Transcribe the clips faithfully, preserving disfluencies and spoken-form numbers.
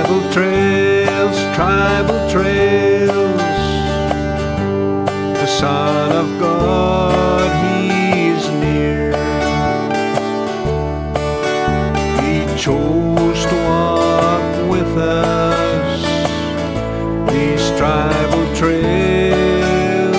Tribal trails, tribal trails. The Son of God, He's near. He chose to walk with us these tribal trails.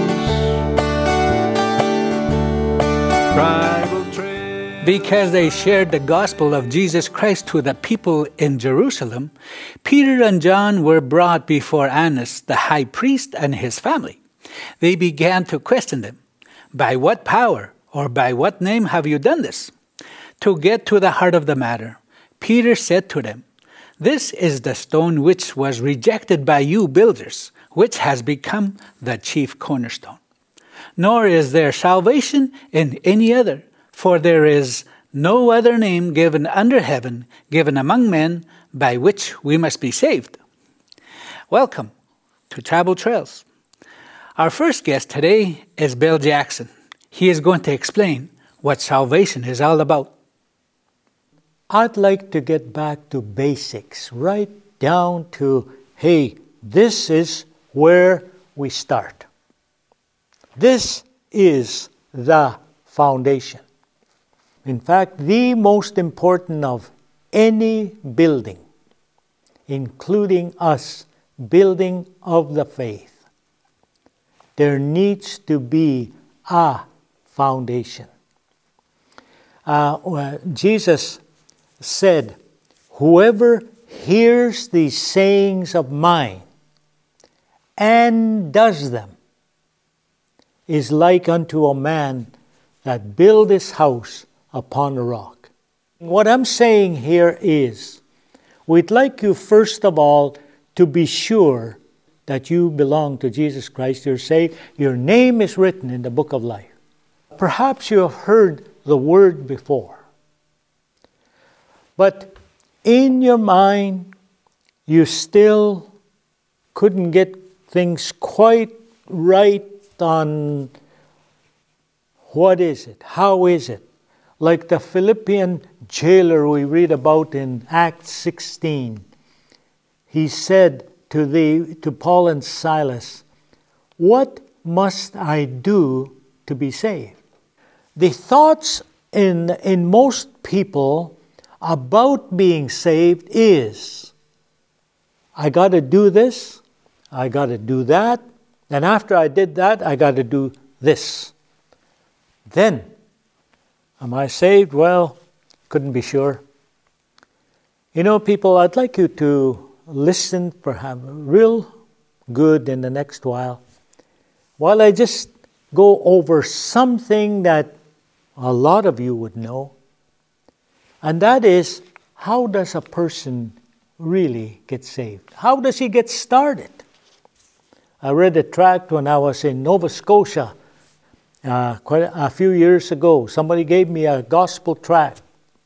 Tribal trails. Because they shared the gospel of Jesus Christ to the people in Jerusalem, Peter and John were brought before Annas, the high priest, and his family. They began to question them. By what power or by what name have you done this? To get to the heart of the matter, Peter said to them, This is the stone which was rejected by you builders, which has become the chief cornerstone. Nor is there salvation in any other, for there is no other name given under heaven, given among men, by which we must be saved. Welcome to Tribal Trails. Our first guest today is Bill Jackson. He is going to explain what salvation is all about. I'd like to get back to basics, right down to, hey, this is where we start. This is the foundation. In fact, the most important of any building, including us, building of the faith. There needs to be a foundation. Uh, Jesus said, Whoever hears these sayings of mine and does them is like unto a man that built his house upon a rock. What I'm saying here is, we'd like you first of all to be sure that you belong to Jesus Christ, you're saved, your name is written in the book of life. Perhaps you have heard the word before, but in your mind, you still couldn't get things quite right on what is it, how is it. Like the Philippian jailer we read about in Acts sixteen, he said to the to Paul and Silas, What must I do to be saved? The thoughts in, in most people about being saved is, I got to do this, I got to do that, and after I did that, I got to do this. Then, am I saved? Well, couldn't be sure. You know, people, I'd like you to listen perhaps real good in the next while, while I just go over something that a lot of you would know, and that is, how does a person really get saved? How does he get started? I read a tract when I was in Nova Scotia uh, quite a few years ago. Somebody gave me a gospel tract.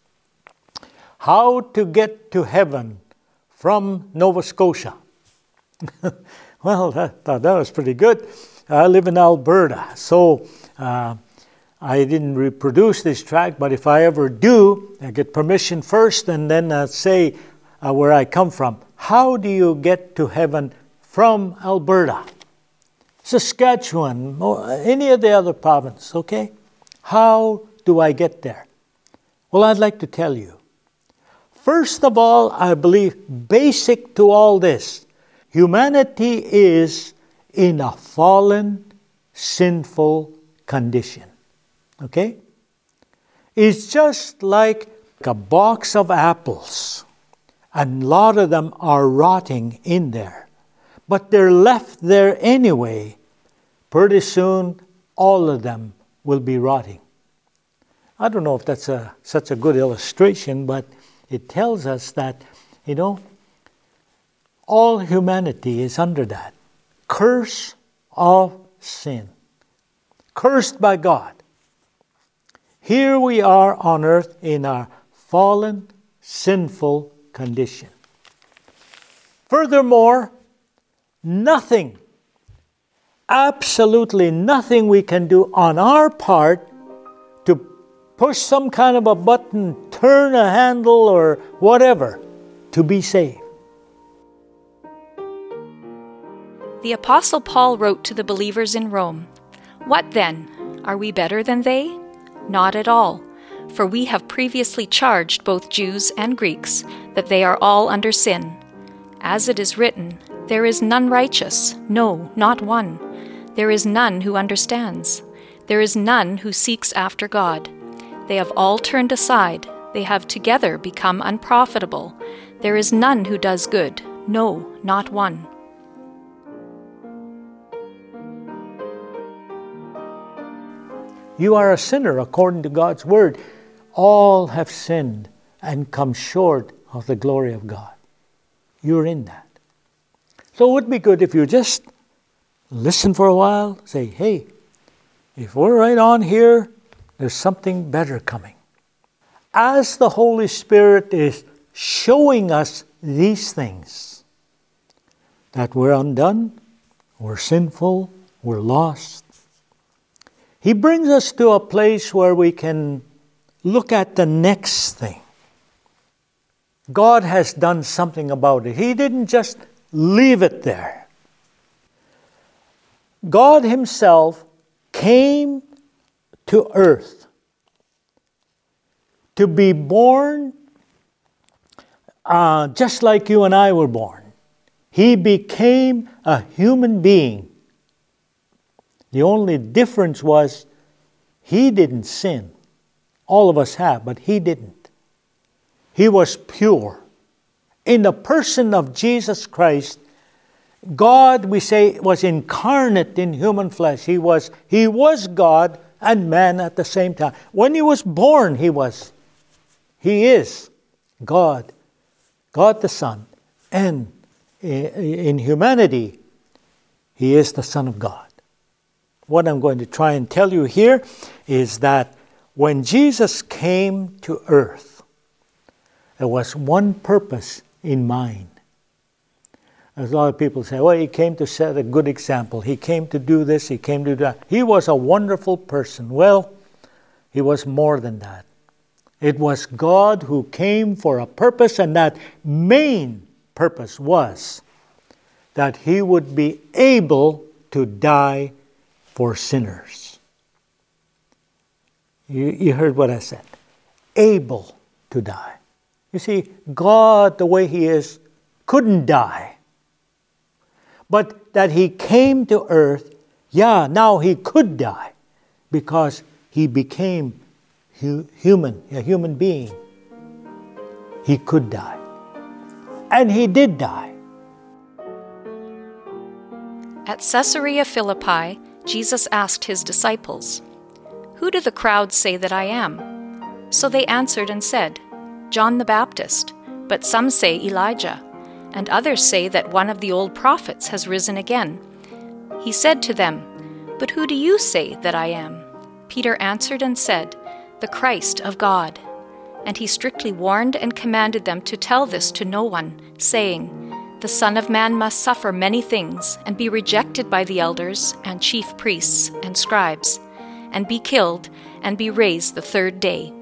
How to get to heaven from Nova Scotia. Well, I thought that was pretty good. I live in Alberta, so uh, I didn't reproduce this tract, but if I ever do, I get permission first and then uh, say uh, where I come from. How do you get to heaven from Alberta? Saskatchewan, or any of the other provinces, okay? How do I get there? Well, I'd like to tell you. First of all, I believe basic to all this, humanity is in a fallen, sinful condition. Okay? It's just like a box of apples. And a lot of them are rotting in there. But they're left there anyway. Pretty soon, all of them will be rotting. I don't know if that's a, such a good illustration, but it tells us that, you know, all humanity is under that curse of sin. Cursed by God. Here we are on earth in our fallen, sinful condition. Furthermore, nothing, absolutely nothing we can do on our part to push some kind of a button, turn a handle or whatever to be saved. The Apostle Paul wrote to the believers in Rome, "What then? Are we better than they? Not at all. For we have previously charged both Jews and Greeks that they are all under sin. As it is written, there is none righteous, no, not one. There is none who understands. There is none who seeks after God. They have all turned aside. They have together become unprofitable. There is none who does good, no, not one." You are a sinner according to God's word. All have sinned and come short of the glory of God. You're in that. So it would be good if you just listen for a while, say, hey, if we're right on here, there's something better coming. As the Holy Spirit is showing us these things, that we're undone, we're sinful, we're lost, He brings us to a place where we can look at the next thing. God has done something about it. He didn't just leave it there. God Himself came to earth to be born uh, just like you and I were born. He became a human being. The only difference was He didn't sin. All of us have, but He didn't. He was pure. In the person of Jesus Christ, God, we say, was incarnate in human flesh. He was, he was God and man at the same time. When He was born, He was. He is God, God the Son. And in humanity, He is the Son of God. What I'm going to try and tell you here is that when Jesus came to earth, there was one purpose in mind. As a lot of people say, well, He came to set a good example. He came to do this, He came to do that. He was a wonderful person. Well, He was more than that. It was God who came for a purpose, and that main purpose was that He would be able to die for sinners. You, you heard what I said. Able to die. You see, God, the way He is, couldn't die. But that He came to earth, yeah, now He could die because He became hu- human, a human being. He could die. And He did die. At Caesarea Philippi, Jesus asked His disciples, "Who do the crowds say that I am?" So they answered and said, "John the Baptist, but some say Elijah, and others say that one of the old prophets has risen again." He said to them, "But who do you say that I am?" Peter answered and said, "The Christ of God." And he strictly warned and commanded them to tell this to no one, saying, "The Son of Man must suffer many things, and be rejected by the elders and chief priests and scribes, and be killed, and be raised the third day."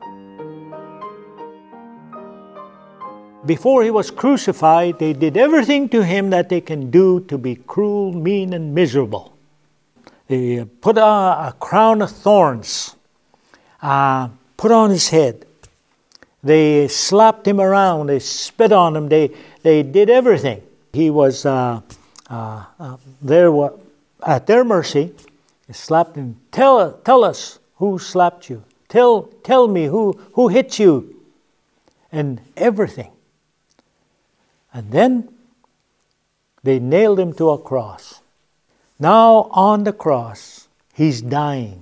Before He was crucified, they did everything to Him that they can do to be cruel, mean, and miserable. They put a, a crown of thorns, uh, put on His head. They slapped Him around. They spit on Him. They they did everything. He was uh, uh, uh, there at their mercy. They slapped Him. Tell tell us who slapped you. Tell tell me who who hit you, and everything. And then they nailed Him to a cross. Now on the cross, He's dying.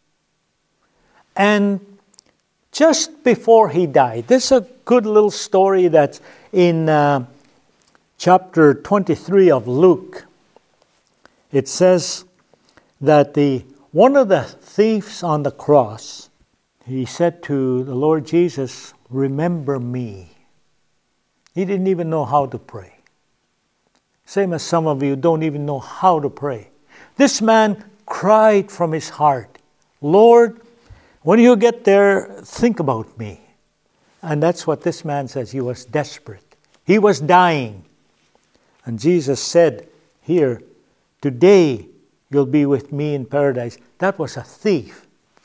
And just before He died, this is a good little story that's in uh, chapter twenty-three of Luke. It says that the one of the thieves on the cross, he said to the Lord Jesus, "Remember me." He didn't even know how to pray. Same as some of you don't even know how to pray. This man cried from his heart, "Lord, when you get there, think about me." And that's what this man says. He was desperate. He was dying. And Jesus said here, today you'll be with me in paradise. That was a thief.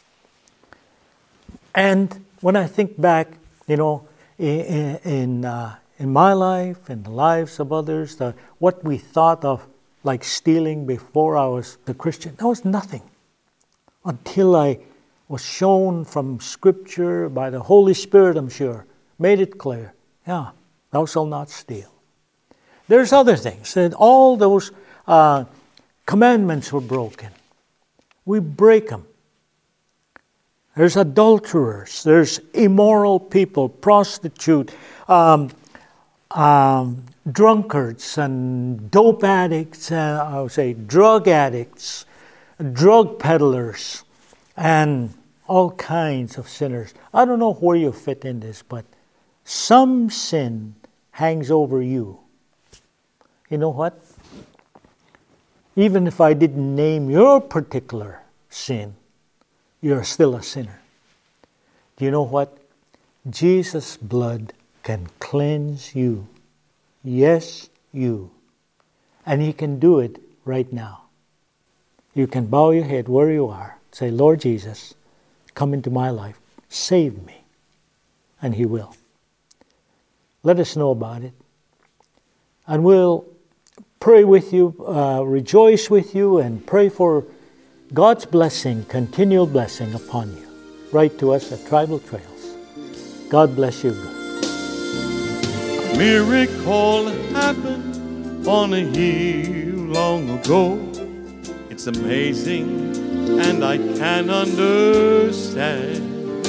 And when I think back, you know, in in, uh, in my life and the lives of others, the, what we thought of like stealing before I was a Christian, that was nothing. Until I was shown from Scripture by the Holy Spirit, I'm sure, made it clear. Yeah, thou shalt not steal. There's other things. And all those uh, commandments were broken. We break them. There's adulterers. There's immoral people, prostitute, um, um, drunkards and dope addicts, uh, I would say drug addicts, drug peddlers, and all kinds of sinners. I don't know where you fit in this, but some sin hangs over you. You know what? Even if I didn't name your particular sin, you're still a sinner. Do you know what? Jesus' blood can cleanse you. Yes, you. And He can do it right now. You can bow your head where you are. Say, Lord Jesus, come into my life. Save me. And He will. Let us know about it. And we'll pray with you, uh, rejoice with you, and pray for God's blessing, continual blessing upon you. Write to us at Tribal Trails. God bless you. Miracle happened on a hill long ago. It's amazing, and I can understand.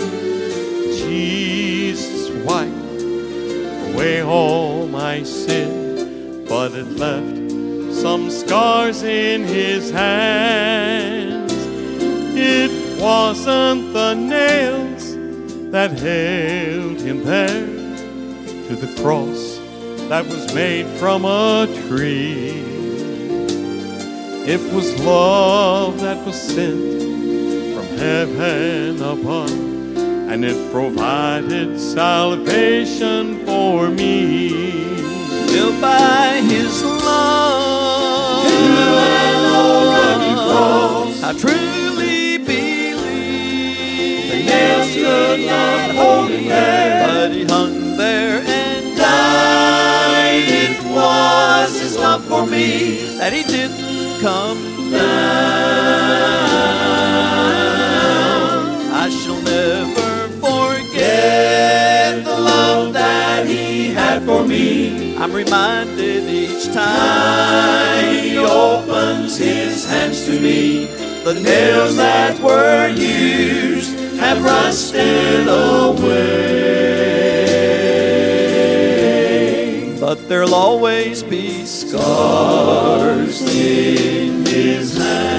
Jesus wiped away all my sin, but it left some scars in His hands. It wasn't the nails that held Him there to the cross that was made from a tree. It was love that was sent from heaven above, and it provided salvation for me. Built by His love, true and old rugged cross, I truly believe the nails could not hold Him there, but He hung there and died. It was His love for me that He didn't come down. I shall never forget the love that He had for me. I'm reminded each time He opens His hands to me. The nails that were used have rusted away, but there'll always be scars in His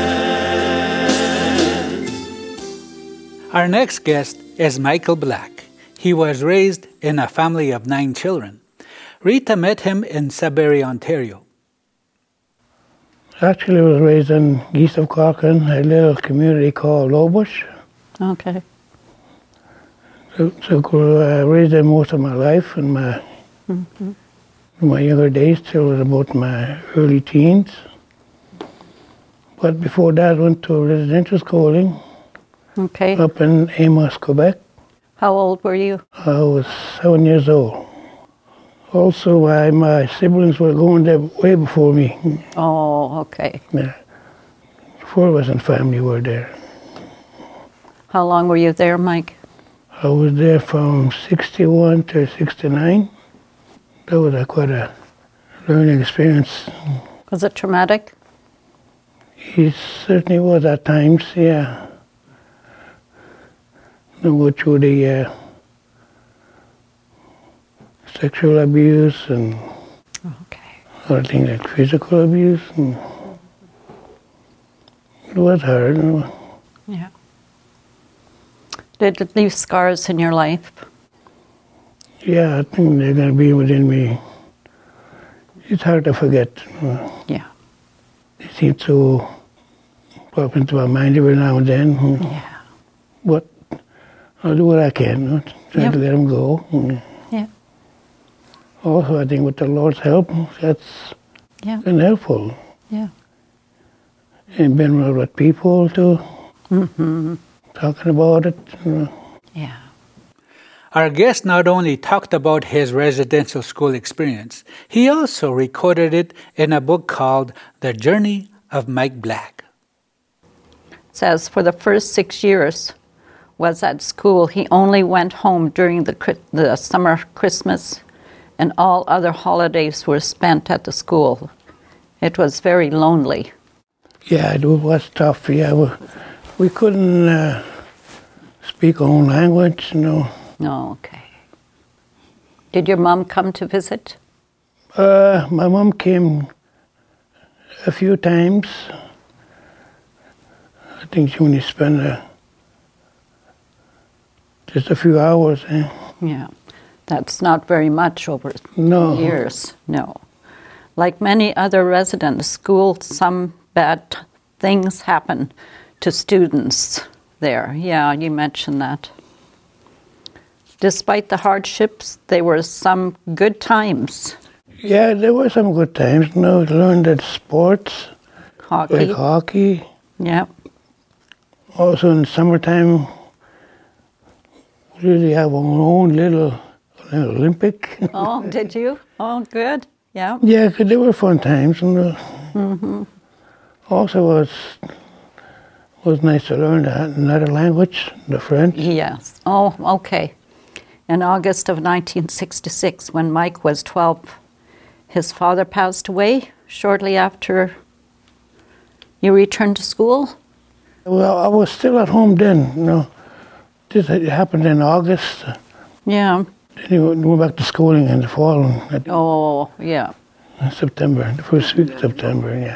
hands. Our next guest is Michael Black. He was raised in a family of nine children. Rita met him in Sudbury, Ontario. Actually, I was raised in east of Corcoran, a little community called Lowbush. Okay. So, so I uh, raised there most of my life, and my mm-hmm. my younger days till about my early teens. But before that, I went to residential schooling. Okay. Up in Amos, Quebec. How old were you? I was seven years old. Also, I, my siblings were going there way before me. Oh, okay. Yeah. Four of us in family were there. How long were you there, Mike? I was there from sixty-one to sixty-nine. That was a, quite a learning experience. Was it traumatic? It certainly was at times, yeah. To go through the uh, sexual abuse and okay. other things like physical abuse. And it was hard. You know. Yeah. Did it leave scars in your life? Yeah, I think they're going to be within me. It's hard to forget. Uh, yeah. They seem to pop into my mind every now and then. Yeah. But I'll do what I can, you know, try yep. to let them go. Yeah. Also, I think with the Lord's help, that's yeah. been helpful. Yeah. and been around with people too, Mm-hmm. talking about it. You know. Yeah. Our guest not only talked about his residential school experience, he also recorded it in a book called The Journey of Mike Black. It says for the first six years was at school, he only went home during the, Chri- the summer Christmas, and all other holidays were spent at the school. It was very lonely. Yeah, it was tough. Yeah, we, we couldn't uh, speak our own language, you know. Oh, okay. Did your mom come to visit? Uh, my mom came a few times. I think she only spent uh, just a few hours. Eh? Yeah. That's not very much over No. years. No. Like many other residents, school, some bad t- things happen to students there. Yeah, you mentioned that. Despite the hardships, there were some good times. Yeah, there were some good times. You know, learned that sports, Hockey. like hockey. Yeah. Also in summertime, we really have our own little, little Olympic. Oh, did you? Oh, good. Yeah. Yeah, 'cause they were fun times. And uh, Mm-hmm. also was was nice to learn that another language, the French. Yes. Oh, okay. In August of nineteen sixty-six, when Mike was twelve, his father passed away shortly after you returned to school. Well, I was still at home then. You know, this had- happened in August. Yeah. Then he went went back to schooling in the fall, in Oh, yeah. September, the first week of September. Yeah.